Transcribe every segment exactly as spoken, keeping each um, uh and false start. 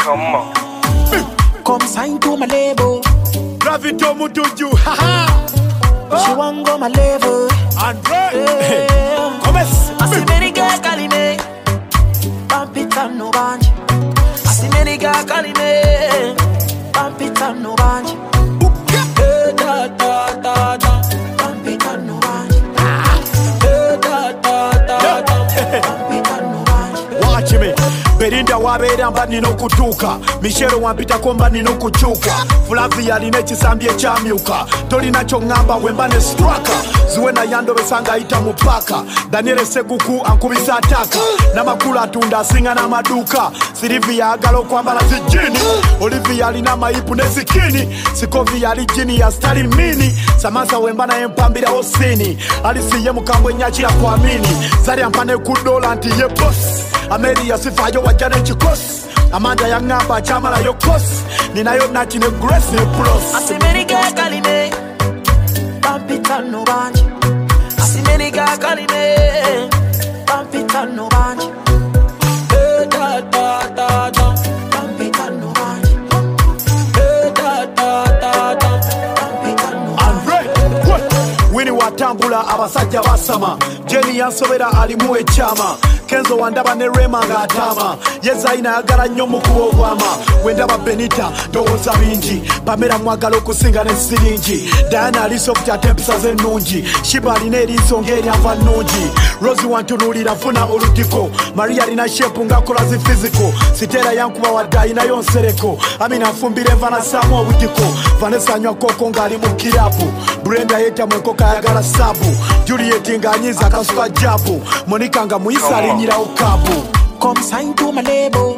Come on. Come sign to my label. Gravito Mutuju, haha. She want go my level. Andre, Yeah. come I see many girls calling me. Pump it up, no bunch. I see many girls calling me. Pump it up, no bunch. Eh, da, da, da, da. Pump it up, no bunch. Eh, da, da, da, da. Pump it up, no bunch. Watch me. Berinda wabera mba nino kutuka Michero wampita komba nino kuchuka Flavia linechi sambie chamyuka Toli nacho ngamba wembane straka Zuwena yando besanga ita mupaka Daniele Seguku ankubisa ataka Na makula tunda singa na maduka Silivia agalo kwamba la zijini Olivia lina maipu nezikini Sikovia lijini ya stari mini Samasa wembana empambira osini Alisiye mukambwe nyachira kwa mini Zari ampane kudola anti ye boss Ameri ya sifayo wajane chikos Amanda ya ngamba chamala yo kos Ninayo nachi ne grace ne plus I see many girls calling me. Pump it up, no bunch. I see many girls calling me. Pump it up, no bunch. Eh, da, da, da, da. Pump it up, no bunch. Eh, da, da, da, da. Pump it up, no bunch. Andre, Winnie watambula abasajja basama Jenny yansobera alimu echama Kenzo wandaba ne Rema ngatama Yezaina yagala nnyo mukuba obwama Wendaba Benita ndowooza bingi Pamela mwagala okusinga ne siringi Diana alisofuta ate empisa ze nnungi Shiba alina eriiso ng'eryava nnungi Rosie wantunuulira nfuna olutiko Maria alina shepu ng'akola zi fiziko Sitera yankuba wadde alinayo nsereko Amina nfumbira enva nassaamu obutiko Vanessa anywa koko ng'ali mu kirapu Brenda yeetamu enkoko ayagala sabu Juliet ng'anyiza akasuka jabu Monica nga muyisa alinyirawo kabu Come sign to my label.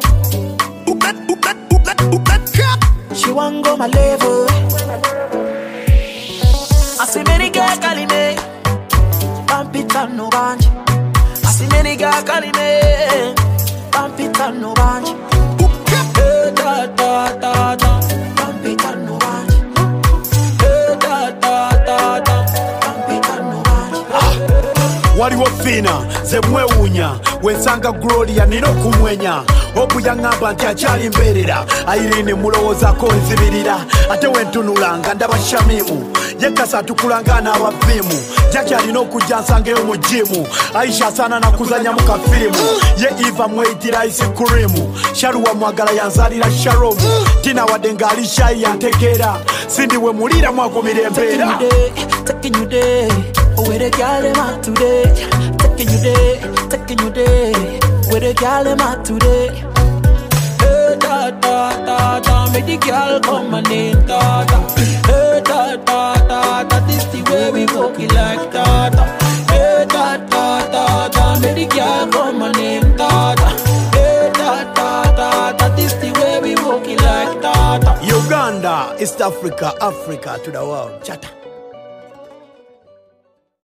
She want go my level. I see many girls calling me. Pump it up, no bunch. I see many girls calling me. Pump it up, no bunch. Eh, da, da, da, da. Pump it up, no bunch. Eh, da, da, da, da. Pump it up, no bunch. Waliwo fina ze mwewunya wensanga Gloria nino kumwenya Obu yangamba nti akyali mberera Irene mulowoozako nzibirira ate wentunula nga ndaba Shamimu Yekasa atukulanga n'abavimu Jackie alina okujja nsangeyo mu jimu Aisha asaana nakuzanya mu kafirimu Ye Eva mweyitira ice cream Sharuwa mwagala yanzalira Sharomu Tina wadde ng'ali shayi yantegeera Sindi we mulira mwagumira embeera Taking you there, where the girl am at today? Taking you there, taking you there, where the girl am at today? Hey da da da da, make the girl come and name da da. Hey da da da da, this the way we walk it like da da. Hey da da da da, make the girl come and name da da. Hey da da da da, this the way we walk it like da da. Uganda, East Africa, Africa to the world. Chata.